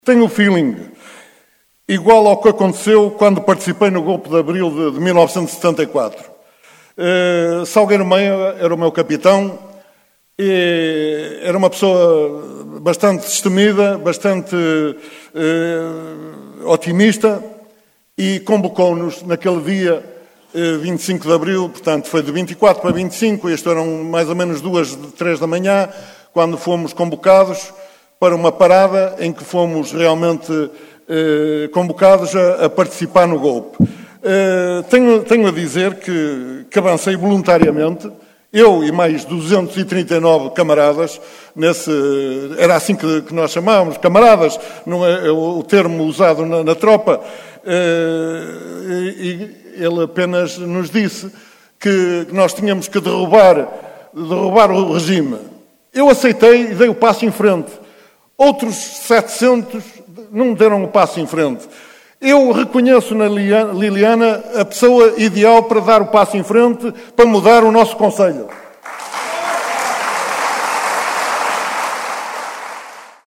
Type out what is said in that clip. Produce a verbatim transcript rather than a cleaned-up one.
Tenho o feeling igual ao que aconteceu quando participei no golpe de abril de, de mil novecentos e setenta e quatro. Uh, Salgueiro Meia era o meu capitão, e era uma pessoa bastante destemida, bastante uh, otimista, e convocou-nos naquele dia, uh, vinte e cinco de abril, portanto foi de vinte e quatro para vinte e cinco, isto eram mais ou menos duas, três da manhã, quando fomos convocados para uma parada em que fomos realmente eh, convocados a, a participar no golpe. Eh, tenho, tenho a dizer que, que avancei voluntariamente, eu e mais duzentos e trinta e nove camaradas, nesse, era assim que, que nós chamávamos, camaradas, não é o termo usado na, na tropa, eh, e ele apenas nos disse que nós tínhamos que derrubar, derrubar o regime. Eu aceitei e dei o passo em frente. Outros setecentos não deram o passo em frente. Eu reconheço na Liliana a pessoa ideal para dar o passo em frente, para mudar o nosso Conselho.